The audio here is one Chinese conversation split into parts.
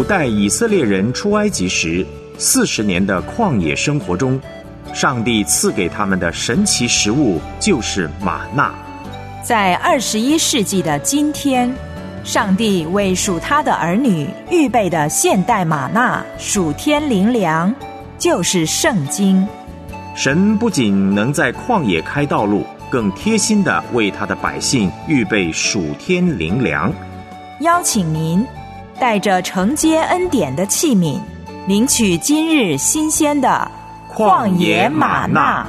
古代以色列人出埃及时40年的旷野生活中，上帝赐给他们的神奇食物就是玛纳。 在21世纪的今天，上帝为属他的儿女预备的现代玛纳属天灵粮，就是圣经。 神不仅能在旷野开道路，更贴心地为他的百姓预备属天灵粮。 邀请您带着承接恩典的器皿，领取今日新鲜的旷野玛纳。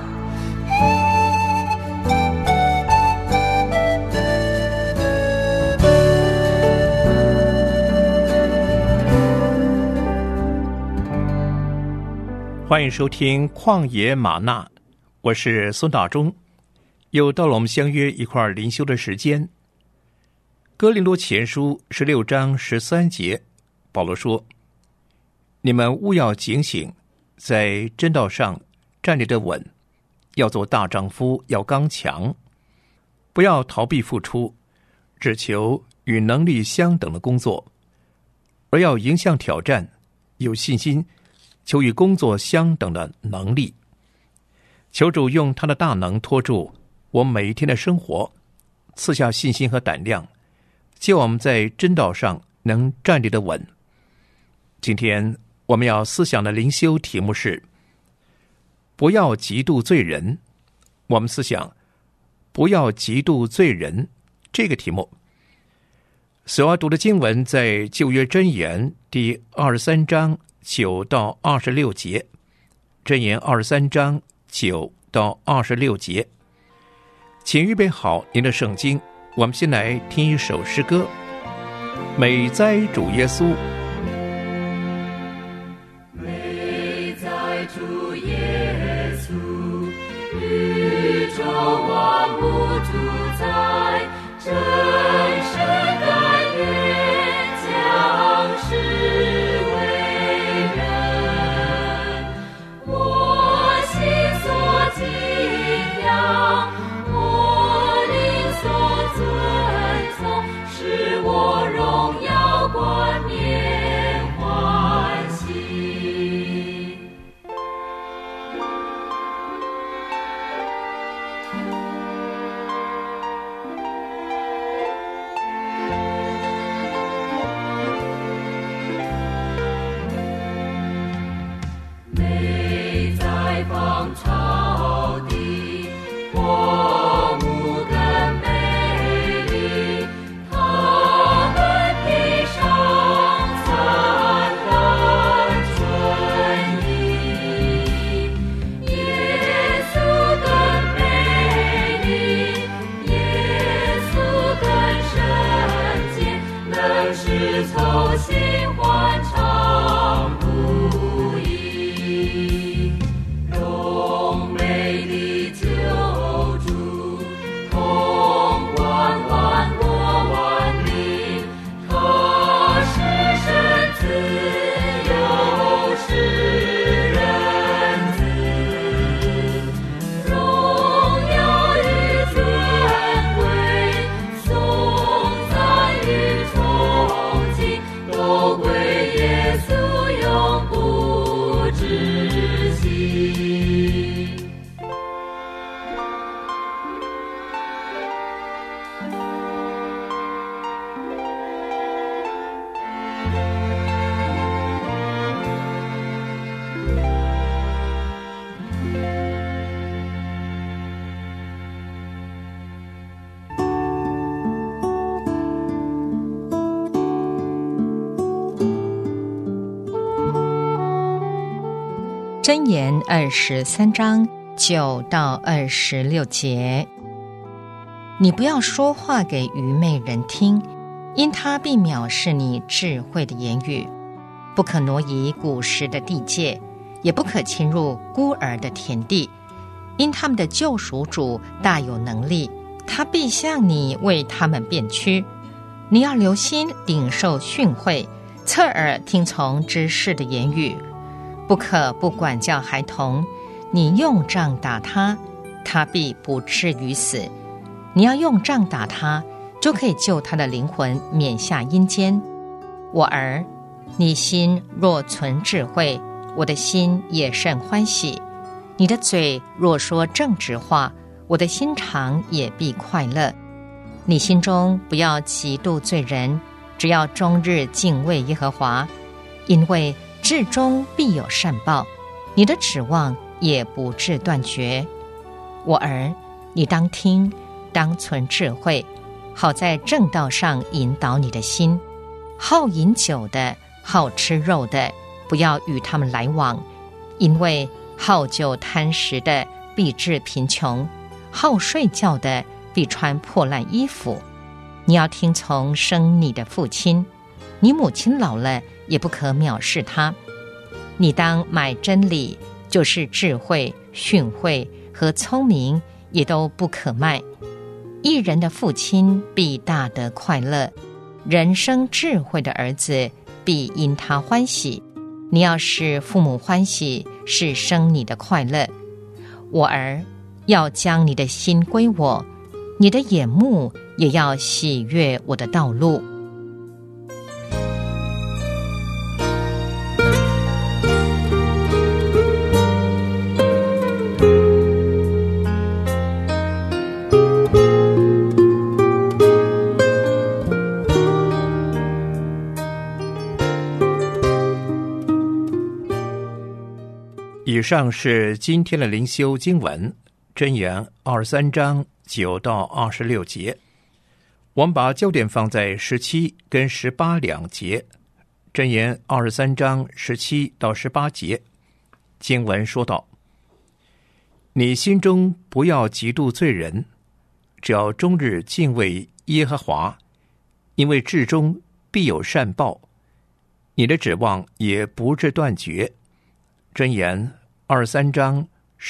欢迎收听旷野玛纳，我是孙大中。又到了我们相约一块灵修的时间。哥林多前书16章13节，保罗说：你们务要警醒，在真道上站立得稳，要做大丈夫，要刚强，不要逃避付出，只求与能力相等的工作，而要迎向挑战，有信心，求与工作相等的能力。求主用他的大能托住我每一天的生活，赐下信心和胆量，叫我们在真道上能站立得稳。今天我们要思想的灵修题目是不要嫉妒罪人。我们思想不要嫉妒罪人这个题目所要读的经文在旧约箴言第23章9到26节，箴言23章9到26节。请预备好您的圣经，我们先来听一首诗歌，美哉主耶稣。 美哉主耶稣，宇宙万物主宰，真神甘愿降世为人，我心所敬仰，我灵所尊崇，使我荣耀冠冕欢喜。美在方朝地，我母更美丽，他们披上三般春衣。耶稣更美丽，耶稣更圣洁，能使仇心欢畅不已。荣美的救主，统管万国万民，他是神子，又是人子，荣耀与尊贵，颂赞与崇敬，都归耶稣永不止息。 箴言23章9到26节，你不要说话给愚昧人听，因他必藐视你智慧的言语。不可挪移古时的地界，也不可侵入孤儿的田地，因他们的救赎主大有能力，他必向你为他们辩屈。你要留心领受训诲，侧耳听从知识的言语。不可不管教孩童，你用杖打他，他必不至于死。你要用杖打他，就可以救他的灵魂免下阴间。我儿， 你心若存智慧，我的心也甚欢喜；你的嘴若说正直话，我的心肠也必快乐。你心中不要嫉妒罪人，只要终日敬畏耶和华，因为至终必有善报，你的指望也不致断绝。我儿，你当听，当存智慧，好在正道上引导你的心。好饮酒的，好吃肉的，不要与他们来往，因为好酒贪食的必致贫穷，好睡觉的必穿破烂衣服。你要听从生你的父亲，你母亲老了也不可藐视他。你当买真理，就是智慧、训诲和聪明，也都不可卖。义人的父亲必大得快乐，人生智慧的儿子必因他欢喜。你要使父母欢喜，是生你的快乐。我儿，要将你的心归我，你的眼目也要喜悦我的道路。 以上是今天的灵修经文，箴言23章9到26节。我们把焦点放在17跟18两节。箴言23章17到18节，经文说道：你心中不要嫉妒罪人，只要终日敬畏耶和华，因为至终必有善报，你的指望也不致断绝。箴言23章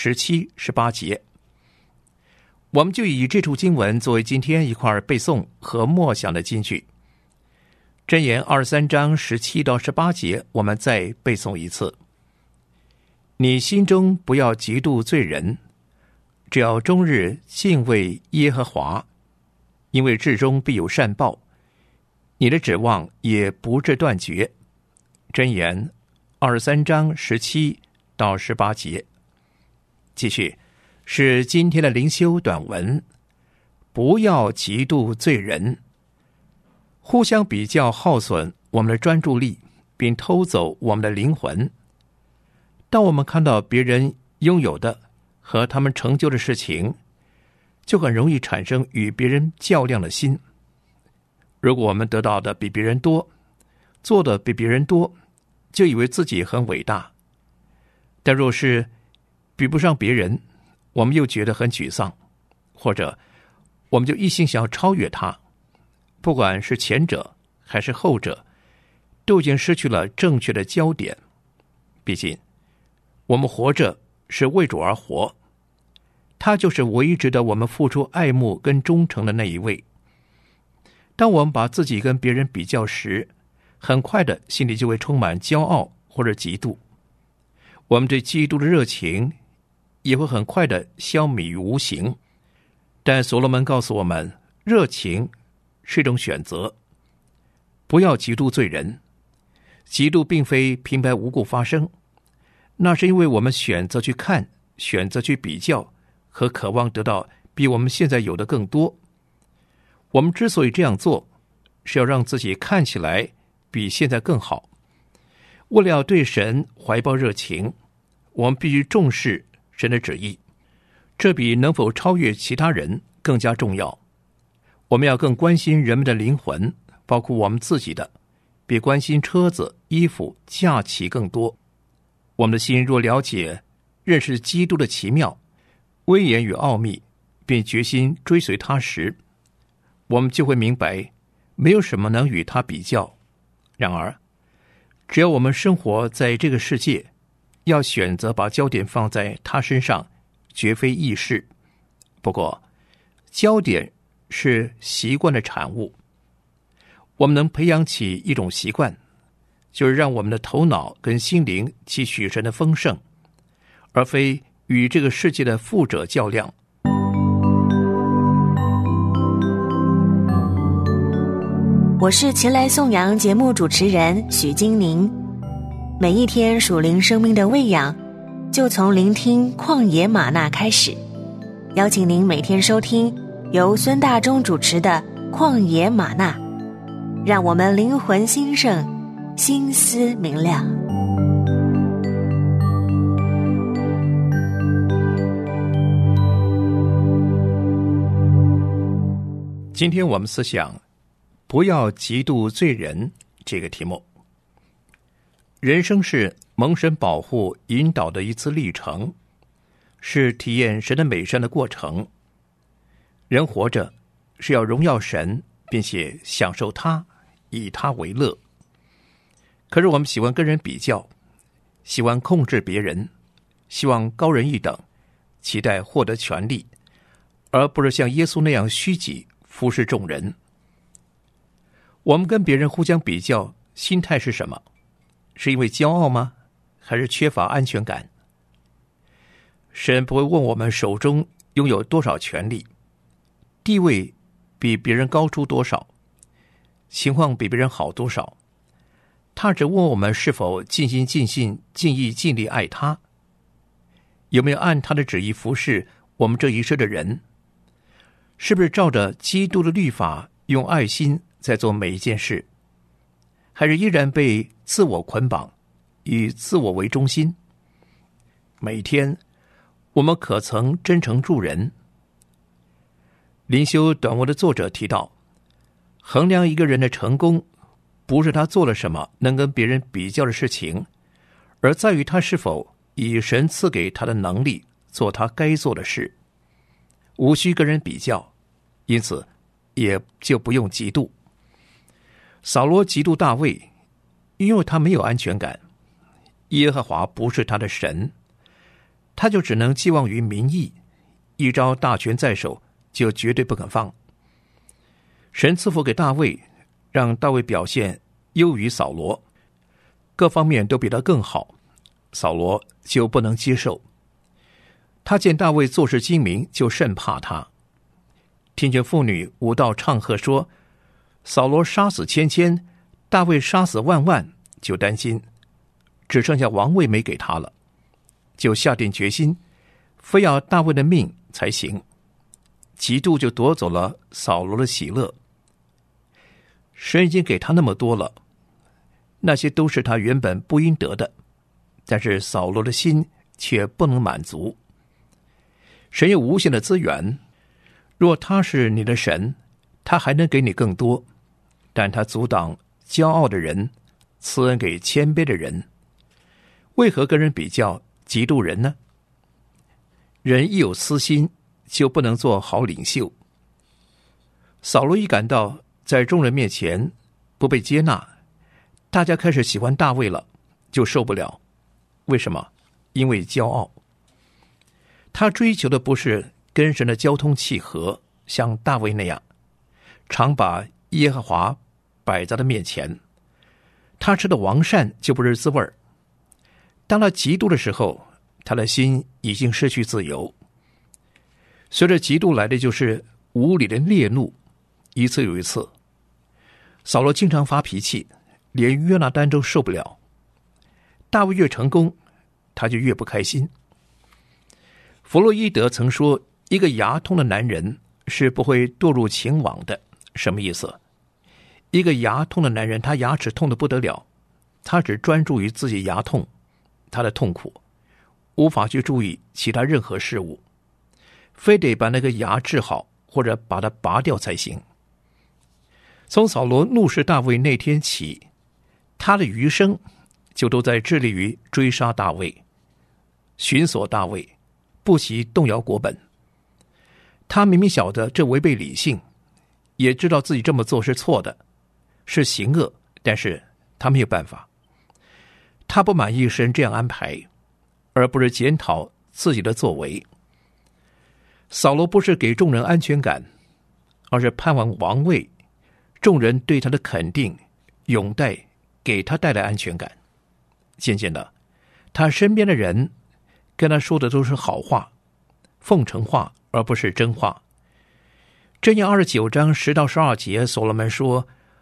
17、18节，我们就以这处经文作为今天一块背诵和默想的金句。箴言23章17到18节，我们再背诵一次：你心中不要嫉妒罪人，只要终日敬畏耶和华，因为至终必有善报，你的指望也不致断绝。箴言23章17到18节。继续是今天的灵修短文：不要嫉妒罪人。互相比较耗损我们的专注力，并偷走我们的灵魂。当我们看到别人拥有的和他们成就的事情，就很容易产生与别人较量的心。如果我们得到的比别人多，做的比别人多，就以为自己很伟大。但若是比不上别人，我们又觉得很沮丧，或者我们就一心想要超越他。不管是前者还是后者，都已经失去了正确的焦点。毕竟我们活着是为主而活，他就是唯一值得我们付出爱慕跟忠诚的那一位。当我们把自己跟别人比较时，很快的心里就会充满骄傲或者嫉妒，我们对基督的热情也会很快的消弭于无形。但所罗门告诉我们，热情是一种选择，不要嫉妒罪人。嫉妒并非平白无故发生，那是因为我们选择去看，选择去比较，和渴望得到比我们现在有的更多。我们之所以这样做，是要让自己看起来比现在更好。为了要对神怀抱热情，我们必须重视神的旨意，这比能否超越其他人更加重要。我们要更关心人们的灵魂，包括我们自己的，比关心车子、衣服、假期更多。我们的心若了解、认识基督的奇妙、威严与奥秘，并决心追随他时，我们就会明白，没有什么能与他比较。然而，只要我们生活在这个世界，要选择把焦点放在他身上，绝非易事。不过，焦点是习惯的产物。我们能培养起一种习惯，就是让我们的头脑跟心灵汲取神的丰盛，而非与这个世界的富者较量。 我是前来颂扬节目主持人许金宁。每一天属灵生命的喂养，就从聆听旷野吗哪开始。邀请您每天收听由孙大中主持的旷野吗哪，让我们灵魂兴盛，心思明亮。 今天我们思想不要嫉妒罪人这个题目。人生是蒙神保护引导的一次历程，是体验神的美善的过程。人活着是要荣耀神，并且享受他，以他为乐。可是我们喜欢跟人比较，喜欢控制别人，希望高人一等，期待获得权力，而不是像耶稣那样虚己服侍众人。我们跟别人互相比较，心态是什么？是因为骄傲吗？还是缺乏安全感？神不会问我们手中拥有多少权力，地位比别人高出多少，情况比别人好多少。他只问我们是否尽心尽性尽意尽力爱他，有没有按他的旨意服侍我们这一生的人，是不是照着基督的律法用爱心在做每一件事，还是依然被自我捆绑，以自我为中心。每天我们可曾真诚助人？灵修短文的作者提到，衡量一个人的成功，不是他做了什么能跟别人比较的事情，而在于他是否以神赐给他的能力做他该做的事。无需跟人比较，因此也就不用嫉妒。扫罗嫉妒大卫，因为他没有安全感，耶和华不是他的神，他就只能寄望于民意，一朝大权在手，就绝对不肯放。神赐福给大卫，让大卫表现优于扫罗，各方面都比他更好，扫罗就不能接受。他见大卫做事精明，就甚怕他。听见妇女舞蹈唱和说，扫罗杀死千千，大卫杀死万万，就担心，只剩下王位没给他了，就下定决心，非要大卫的命才行。嫉妒就夺走了扫罗的喜乐。神已经给他那么多了，那些都是他原本不应得的，但是扫罗的心却不能满足。神有无限的资源，若他是你的神，他还能给你更多，但他阻挡骄傲的人，赐恩给谦卑的人。为何跟人比较，嫉妒人呢？人一有私心，就不能做好领袖。扫罗一感到在众人面前不被接纳，大家开始喜欢大卫了，就受不了。为什么？因为骄傲。他追求的不是跟神的交通契合，像大卫那样常把耶和华摆在他面前。他吃的王膳就不是滋味儿。当他嫉妒的时候，他的心已经失去自由。随着嫉妒来的就是无理的烈怒，一次又一次。扫罗经常发脾气，连约拿单都受不了。大卫越成功，他就越不开心。弗洛伊德曾说，一个牙痛的男人是不会堕入情网的。什么意思？一个牙痛的男人，他牙齿痛得不得了，他只专注于自己牙痛，他的痛苦，无法去注意其他任何事物，非得把那个牙治好，或者把它拔掉才行。从扫罗怒视大卫那天起，他的余生就都在致力于追杀大卫，寻索大卫，不惜动摇国本。他明明晓得这违背理性，也知道自己这么做是错的，是行恶，但是他没有办法。他不满意神这样安排，而不是检讨自己的作为。扫罗不是给众人安全感，而是盼望王位，众人对他的肯定、拥戴，给他带来安全感。渐渐的，他身边的人跟他说的都是好话，奉承话，而不是真话。箴言29章10到12节，所罗门说：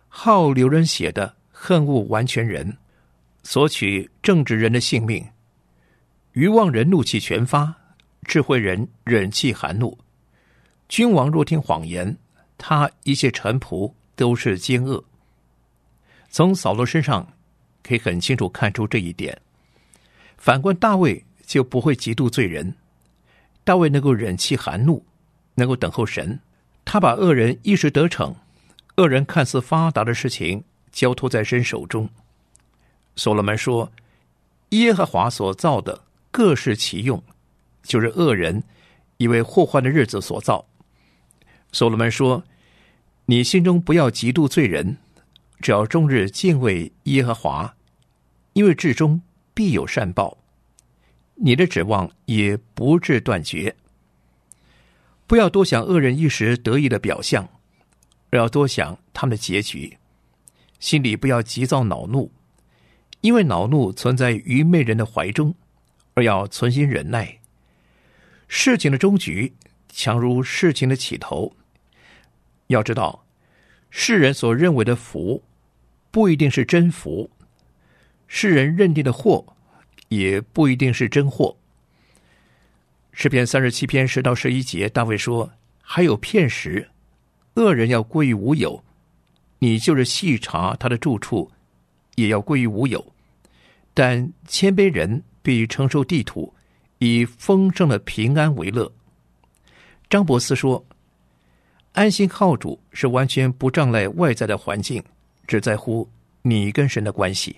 好流人血的恨恶完全人，索取正直人的性命。愚妄人怒气全发，智慧人忍气含怒。君王若听谎言，他一切臣仆都是奸恶。从扫罗身上可以很清楚看出这一点。反观大卫就不会嫉妒罪人，大卫能够忍气含怒，能够等候神，他把恶人一时得逞，恶人看似发达的事情交托在神手中。所罗门说，耶和华所造的各是其用，就是恶人以为祸患的日子所造。所罗门说，你心中不要嫉妒罪人，只要终日敬畏耶和华，因为至终必有善报，你的指望也不致断绝。不要多想恶人一时得意的表象，而要多想他们的结局。心里不要急躁恼怒，因为恼怒存在愚昧人的怀中，而要存心忍耐。事情的终局强如事情的起头。要知道，世人所认为的福不一定是真福，世人认定的祸也不一定是真祸。诗篇37篇10到11节，大卫说，还有片时，恶人要归于无有，你就是细查他的住处，也要归于无有。但谦卑人必承受地土，以丰盛的平安为乐。张伯斯说，安心靠主是完全不障碍外在的环境，只在乎你跟神的关系。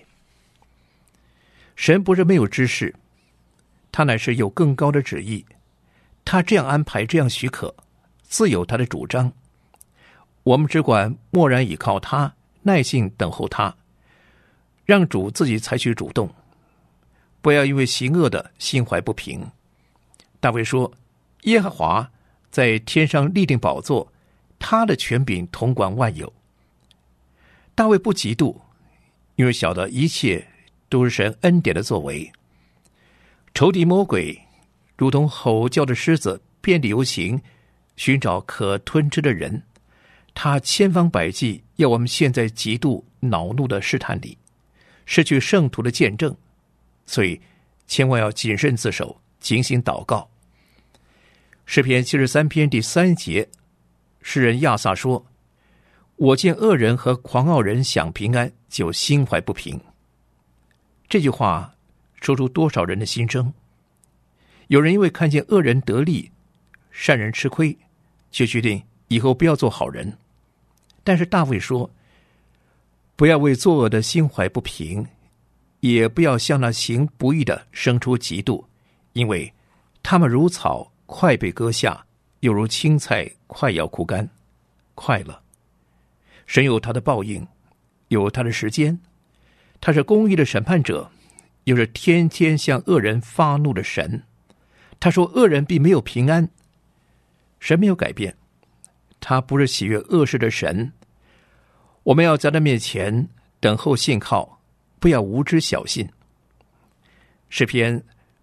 神不是没有知识，他乃是有更高的旨意，他这样安排，这样许可，自有他的主张。我们只管默然倚靠他，耐心等候他，让主自己采取主动，不要因为行恶的心怀不平。大卫说，耶和华在天上立定宝座，他的权柄统管万有。大卫不嫉妒，因为晓得一切都是神恩典的作为。仇敌魔鬼如同吼叫的狮子，遍地游行，寻找可吞吃的人。他千方百计要我们陷在极度恼怒的试探里，失去圣徒的见证。所以千万要谨慎自守，警醒祷告。诗篇73篇第3节，诗人亚萨说，我见恶人和狂傲人享平安，就心怀不平。这句话说出多少人的心声。有人因为看见恶人得利，善人吃亏，就决定以后不要做好人。但是大卫说，不要为作恶的心怀不平，也不要向那行不义的生出嫉妒，因为他们如草快被割下，又如青菜快要枯干。快乐，神有他的报应，有他的时间，他是公义的审判者，又是天天向恶人发怒的神。他说恶人必没有平安。神没有改变，他不是喜悦恶事的神。我们要在他面前等候信靠，不要无知小信。诗篇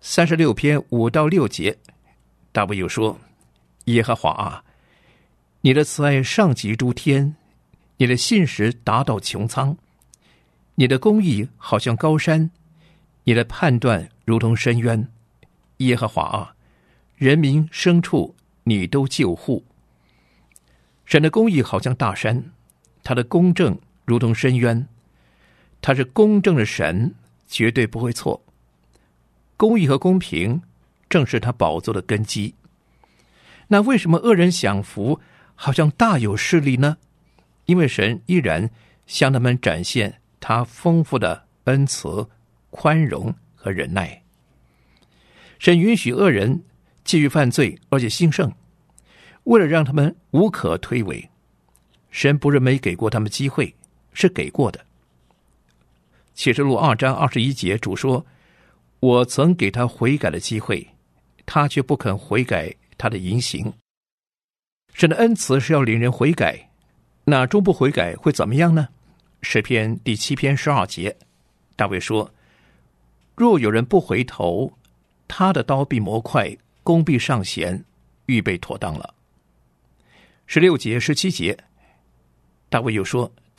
36篇5到6节，大卫又说，耶和华啊，你的慈爱上及诸天，你的信实达到穹苍，你的公义好像高山，你的判断如同深渊。耶和华啊，人民牲畜你都救护。神的公义好像大山，他的公正如同深渊。他是公正的神，绝对不会错。公义和公平正是他宝座的根基。那为什么恶人享福，好像大有势力呢？因为神依然向他们展现他丰富的恩慈、宽容和忍耐。神允许恶人继续犯罪，而且兴盛，为了让他们无可推诿。神不是没给过他们机会，是给过的。启示录2章21节，主说，我曾给他悔改的机会，他却不肯悔改他的淫行。神的恩慈是要领人悔改，那终不悔改会怎么样呢？诗篇第7篇12节，大卫说，若有人不回头，他的刀必磨快，弓必上弦，预备妥当了。16节17节，大卫又说，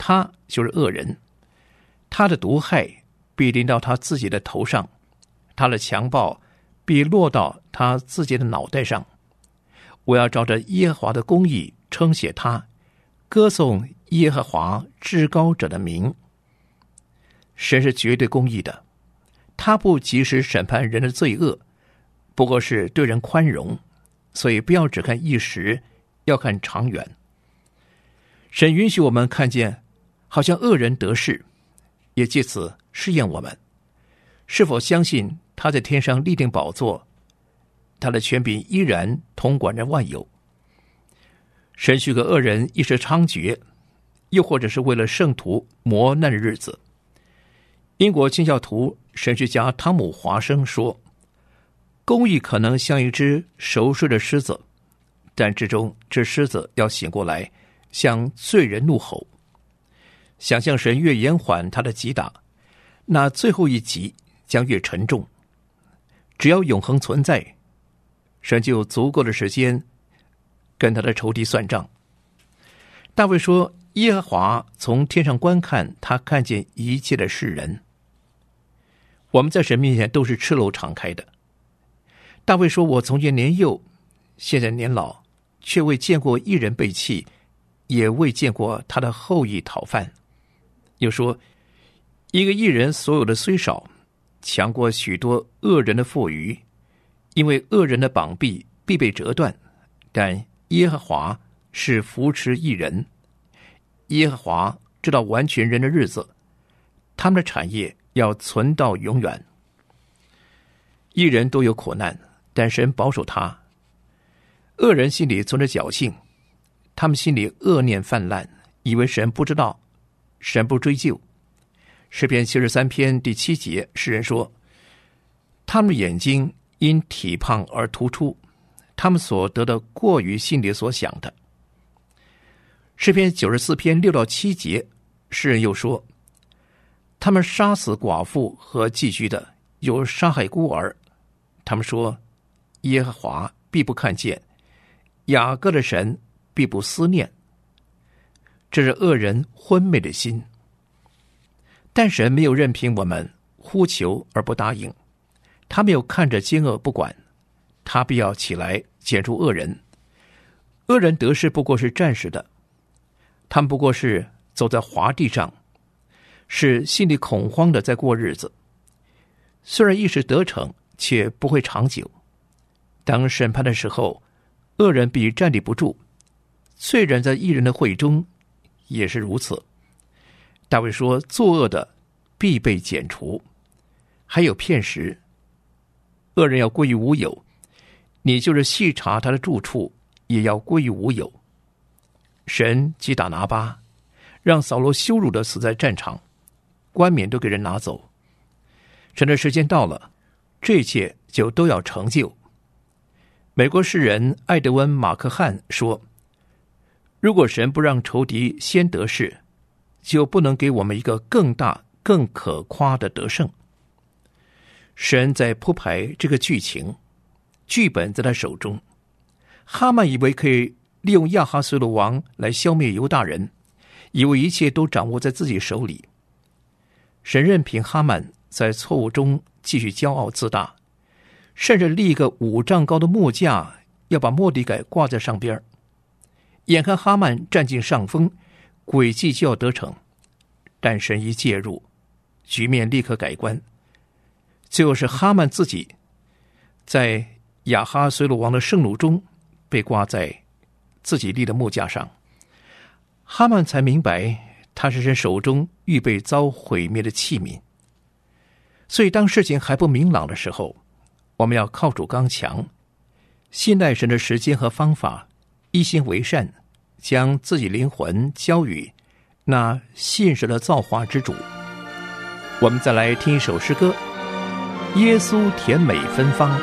他就是恶人，他的毒害必临到他自己的头上，他的强暴必落到他自己的脑袋上。我要照着耶和华的公义称谢他，歌颂耶和华至高者的名。神是绝对公义的，他不及时审判人的罪恶，不过是对人宽容，所以不要只看一时，要看长远。神允许我们看见好像恶人得势，也借此试验我们是否相信他在天上立定宝座，他的权柄依然统管着万有。神许个恶人一时猖獗，又或者是为了圣徒磨难的日子。英国清教徒神学家汤姆·华生说，公义可能像一只熟睡的狮子，但至终这狮子要醒过来，向罪人怒吼。想象神越延缓他的击打，那最后一击将越沉重。只要永恒存在，神就有足够的时间跟他的仇敌算账。大卫说，耶和华从天上观看，他看见一切的世人。我们在神面前都是赤裸敞开的。大卫说，我从前年幼，现在年老，却未见过一人被弃，也未见过他的后裔讨饭。又说，一个义人所有的虽少，强过许多恶人的富余，因为恶人的膀臂必被折断，但耶和华是扶持义人。耶和华知道完全人的日子，他们的产业要存到永远。义人都有苦难，但神保守他。恶人心里存着侥幸，他们心里恶念泛滥，以为神不知道，神不追究。诗篇73篇第7节，诗人说，他们的眼睛因体胖而突出，他们所得的过于心里所想的。诗篇94篇6到7节，诗人又说，他们杀死寡妇和寄居的，又杀害孤儿。他们说，耶和华必不看见，雅各的神必不思念。这是恶人昏昧的心。但神没有任凭我们呼求而不答应，他没有看着奸恶不管，他必要起来剪除恶人。恶人得势不过是暂时的，他们不过是走在滑地上，是心里恐慌的在过日子。虽然一时得逞，却不会长久。当审判的时候，恶人必站立不住，罪人在义人的会中也是如此。大卫说，作恶的必被剪除。还有片时，恶人要归于无有，你就是细查他的住处，也要归于无有。神击打拿巴，让扫罗羞辱的死在战场，冠冕都给人拿走。神的时间到了，这一切就都要成就。美国诗人艾德温·马克汉说，如果神不让仇敌先得势，就不能给我们一个更大更可夸的得胜。神在铺排这个剧情，剧本在他手中。哈曼以为可以利用亚哈随鲁王来消灭犹大人，以为一切都掌握在自己手里。神任凭哈曼在错误中继续骄傲自大，甚至立一个5丈高的木架，要把末底改挂在上边。眼看哈曼占尽上风，诡计就要得逞，但神一介入，局面立刻改观。最后是哈曼自己在亚哈随鲁王的盛怒中被挂在自己立的木架上。哈曼才明白，他是神手中预备遭毁灭的器皿。所以当事情还不明朗的时候，我们要靠主刚强，信赖神的时间和方法，一心为善，将自己灵魂交予那信实的造化之主。我们再来听一首诗歌，耶稣甜美芬芳。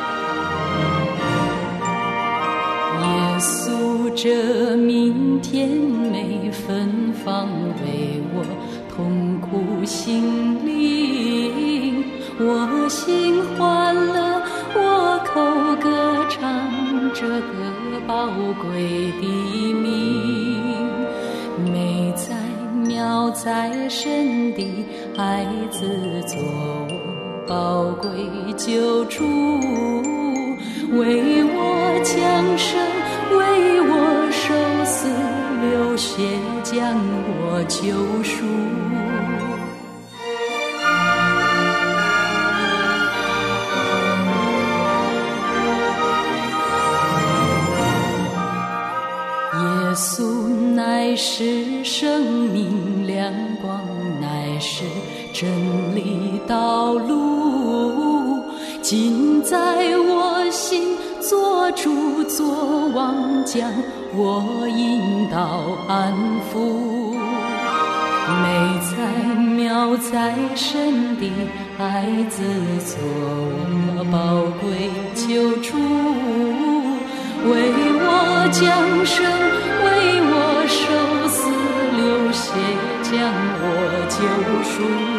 耶稣这名甜美芬芳，为我痛苦心灵，我心欢乐，我口歌唱这个宝贵的名，美在在神的孩子，做我宝贵救主，为我降生，为我受死流血，将我救赎。耶稣乃是生命亮光，乃是真理道路，今在我心，做主做王，将我引导安抚。美哉妙哉神的孩子，做我宝贵救主，为我降生，为我受死流血，将我救赎。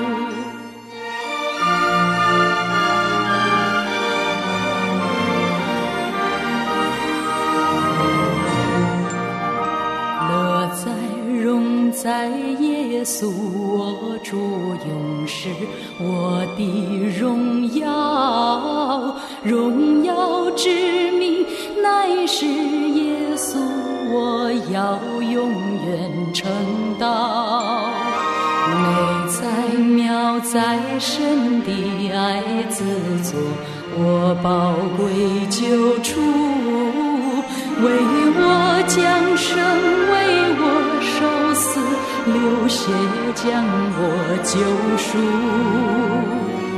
乐在荣在耶稣，我主永是我的荣耀，荣耀之名乃是耶稣，我要永远称道。美哉妙哉神的爱子，做我宝贵救主，为我降生，为我受死流血，将我救赎。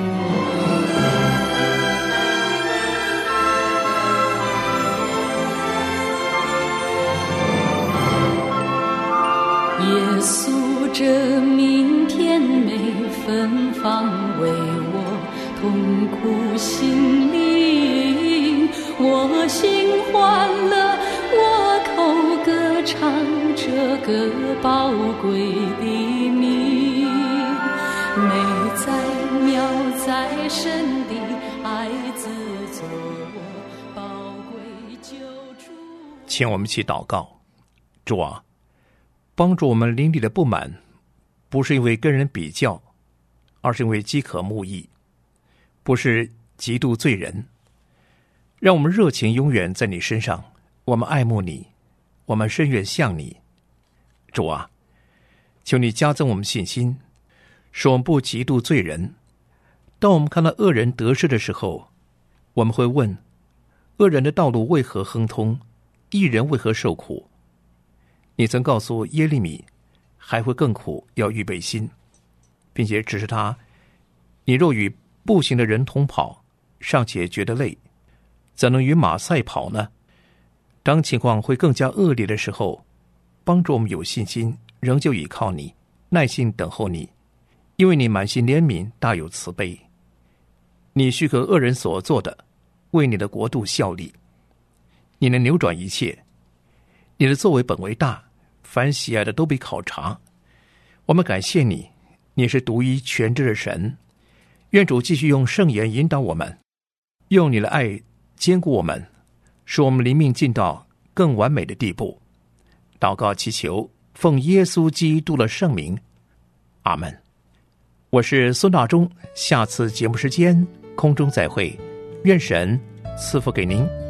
耶稣这名甜美芬芳，为我痛苦心灵，我心欢乐，我口歌唱这个宝贵的名。美哉妙哉神的爱子，做我宝贵救主。 请我们一起祷告。主啊，帮助我们灵里的不满，不是因为跟人比较，而是因为饥渴慕义，不是嫉妒罪人。让我们热情永远在你身上，我们爱慕你，我们深愿向你。主啊，求你加增我们信心，使我们不嫉妒罪人。当我们看到恶人得势的时候，我们会问，恶人的道路为何亨通，义人为何受苦？你曾告诉耶利米，还会更苦，要预备心，并且指示他，你若与步行的人同跑，尚且觉得累，怎能与马赛跑呢？当情况会更加恶劣的时候，帮助我们有信心，仍旧倚靠你，耐心等候你，因为你满心怜悯，大有慈悲。你许可恶人所做的，为你的国度效力。你能扭转一切，你的作为本为大，凡喜爱的都被考察。我们感谢你，你是独一全知的神。愿主继续用圣言引导我们，用你的爱坚固我们，使我们灵命进到更完美的地步。祷告祈求，奉耶稣基督的圣名，阿们。我是孙大中，下次节目时间空中再会，愿神赐福给您。